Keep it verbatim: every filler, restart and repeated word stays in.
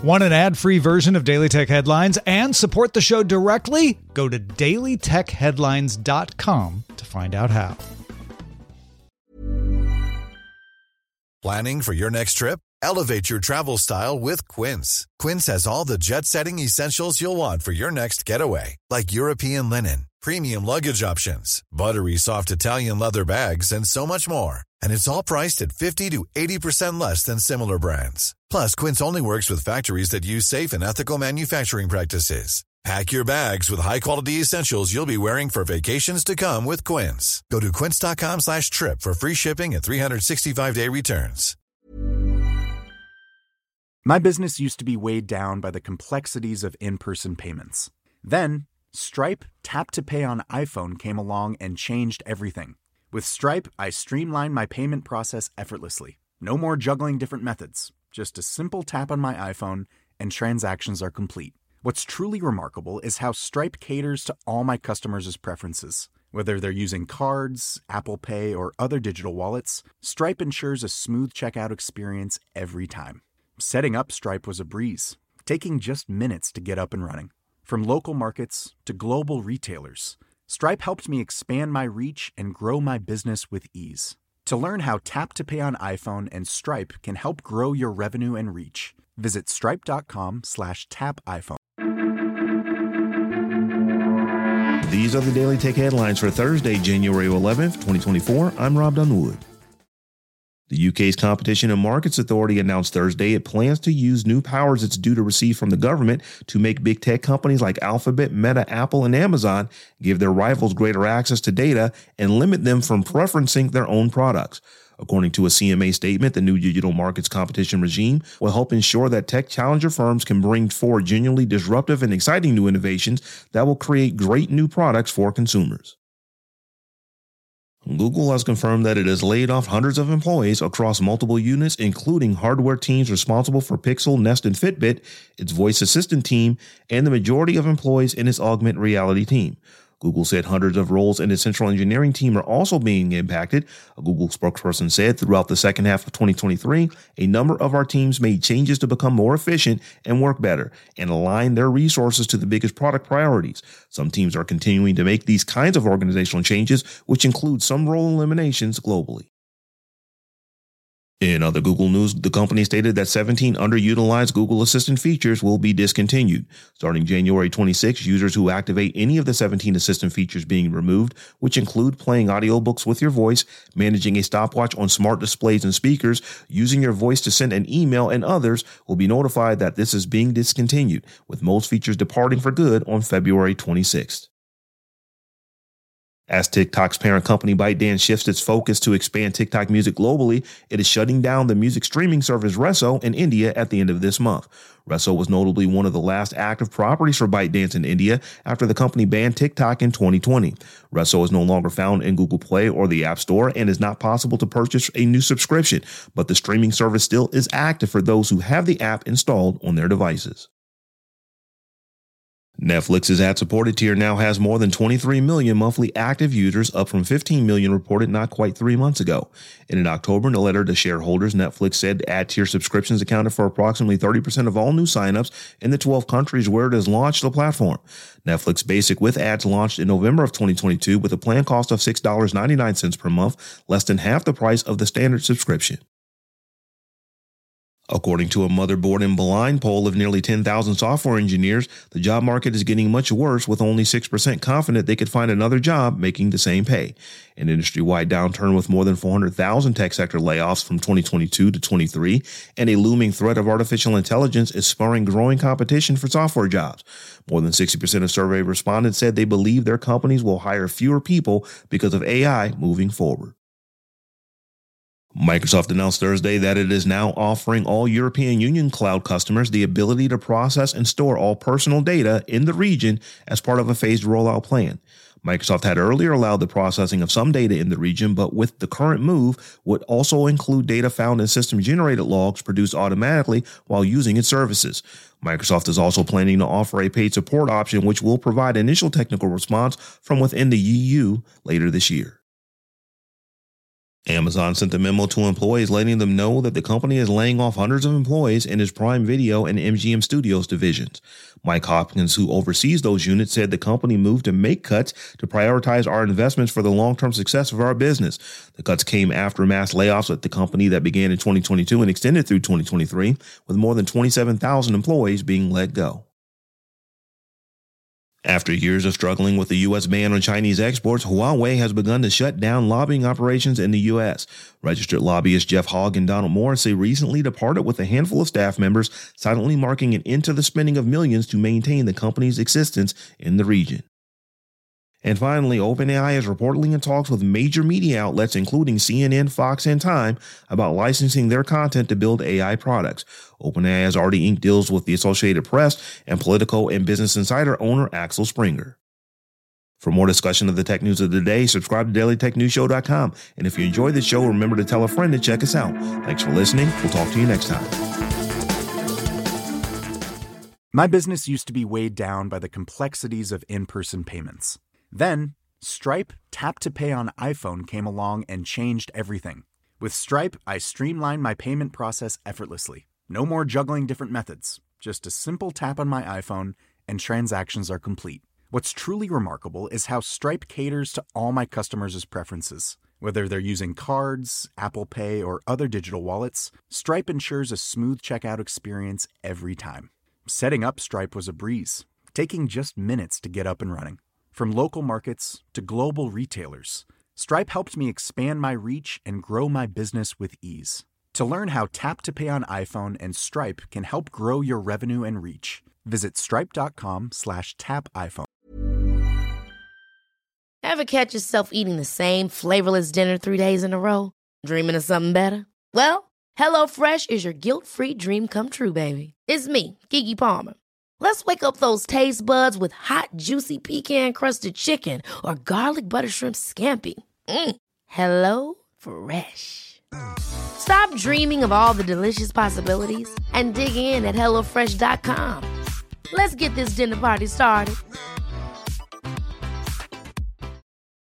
Want an ad-free version of Daily Tech Headlines and support the show directly? Go to daily tech headlines dot com to find out how. Planning for your next trip? Elevate your travel style with Quince. Quince has all the jet-setting essentials you'll want for your next getaway, like European linen, premium luggage options, buttery soft Italian leather bags, and so much more. And it's all priced at fifty to eighty percent less than similar brands. Plus, Quince only works with factories that use safe and ethical manufacturing practices. Pack your bags with high-quality essentials you'll be wearing for vacations to come with Quince. Go to quince.com slash trip for free shipping and three sixty-five day returns. My business used to be weighed down by the complexities of in-person payments. Then, Stripe Tap to Pay on iPhone came along and changed everything. With Stripe, I streamlined my payment process effortlessly. No more juggling different methods. Just a simple tap on my iPhone and transactions are complete. What's truly remarkable is how Stripe caters to all my customers' preferences. Whether they're using cards, Apple Pay, or other digital wallets, Stripe ensures a smooth checkout experience every time. Setting up Stripe was a breeze, taking just minutes to get up and running. From local markets to global retailers, Stripe helped me expand my reach and grow my business with ease. To learn how Tap to Pay on iPhone and Stripe can help grow your revenue and reach, visit stripe.com slash tap iPhone. These are the Daily Tech Headlines for Thursday, January eleventh, twenty twenty-four. I'm Rob Dunwood. The U K's Competition and Markets Authority announced Thursday it plans to use new powers it's due to receive from the government to make big tech companies like Alphabet, Meta, Apple, and Amazon give their rivals greater access to data and limit them from preferencing their own products. According to a C M A statement, the new digital markets competition regime will help ensure that tech challenger firms can bring forward genuinely disruptive and exciting new innovations that will create great new products for consumers. Google has confirmed that it has laid off hundreds of employees across multiple units, including hardware teams responsible for Pixel, Nest, and Fitbit, its voice assistant team, and the majority of employees in its augmented reality team. Google said hundreds of roles in its central engineering team are also being impacted. A Google spokesperson said throughout the second half of twenty twenty-three, a number of our teams made changes to become more efficient and work better and align their resources to the biggest product priorities. Some teams are continuing to make these kinds of organizational changes, which include some role eliminations globally. In other Google news, the company stated that seventeen underutilized Google Assistant features will be discontinued. Starting January twenty-sixth, users who activate any of the seventeen Assistant features being removed, which include playing audiobooks with your voice, managing a stopwatch on smart displays and speakers, using your voice to send an email, and others, will be notified that this is being discontinued, with most features departing for good on February twenty-sixth. As TikTok's parent company ByteDance shifts its focus to expand TikTok music globally, it is shutting down the music streaming service Resso in India at the end of this month. Resso was notably one of the last active properties for ByteDance in India after the company banned TikTok in twenty twenty. Resso is no longer found in Google Play or the App Store and is not possible to purchase a new subscription, but the streaming service still is active for those who have the app installed on their devices. Netflix's ad-supported tier now has more than twenty-three million monthly active users, up from fifteen million reported not quite three months ago. In an October letter to shareholders, Netflix said ad-tier subscriptions accounted for approximately thirty percent of all new signups in the twelve countries where it has launched the platform. Netflix Basic with ads launched in November of twenty twenty-two with a plan cost of six dollars and ninety-nine cents per month, less than half the price of the standard subscription. According to a Motherboard and Blind poll of nearly ten thousand software engineers, the job market is getting much worse, with only six percent confident they could find another job making the same pay. An industry-wide downturn with more than four hundred thousand tech sector layoffs from twenty twenty-two to twenty-three, and a looming threat of artificial intelligence is spurring growing competition for software jobs. More than sixty percent of survey respondents said they believe their companies will hire fewer people because of A I moving forward. Microsoft announced Thursday that it is now offering all European Union cloud customers the ability to process and store all personal data in the region as part of a phased rollout plan. Microsoft had earlier allowed the processing of some data in the region, but with the current move, would also include data found in system-generated logs produced automatically while using its services. Microsoft is also planning to offer a paid support option, which will provide initial technical response from within the E U later this year. Amazon sent a memo to employees letting them know that the company is laying off hundreds of employees in its Prime Video and M G M Studios divisions. Mike Hopkins, who oversees those units, said the company moved to make cuts to prioritize our investments for the long-term success of our business. The cuts came after mass layoffs at the company that began in twenty twenty-two and extended through twenty twenty-three, with more than twenty-seven thousand employees being let go. After years of struggling with the U S ban on Chinese exports, Huawei has begun to shut down lobbying operations in the U S. Registered lobbyists Jeff Hogg and Donald Morrissey recently departed with a handful of staff members, silently marking an end to the spending of millions to maintain the company's existence in the region. And finally, OpenAI is reportedly in talks with major media outlets, including C N N, Fox, and Time, about licensing their content to build A I products. OpenAI has already inked deals with the Associated Press and Politico and Business Insider owner Axel Springer. For more discussion of the tech news of the day, subscribe to daily tech news show dot com. And if you enjoyed the show, remember to tell a friend to check us out. Thanks for listening. We'll talk to you next time. My business used to be weighed down by the complexities of in-person payments. Then, Stripe Tap to Pay on iPhone came along and changed everything. With Stripe, I streamlined my payment process effortlessly. No more juggling different methods. Just a simple tap on my iPhone and transactions are complete. What's truly remarkable is how Stripe caters to all my customers' preferences. Whether they're using cards, Apple Pay, or other digital wallets, Stripe ensures a smooth checkout experience every time. Setting up Stripe was a breeze, taking just minutes to get up and running. From local markets to global retailers, Stripe helped me expand my reach and grow my business with ease. To learn how Tap to Pay on iPhone and Stripe can help grow your revenue and reach, visit stripe.com slash tap iPhone. Ever catch yourself eating the same flavorless dinner three days in a row? Dreaming of something better? Well, HelloFresh is your guilt-free dream come true, baby. It's me, Keke Palmer. Let's wake up those taste buds with hot, juicy pecan-crusted chicken or garlic butter shrimp scampi. Mm. Hello Fresh. Stop dreaming of all the delicious possibilities and dig in at hello fresh dot com. Let's get this dinner party started.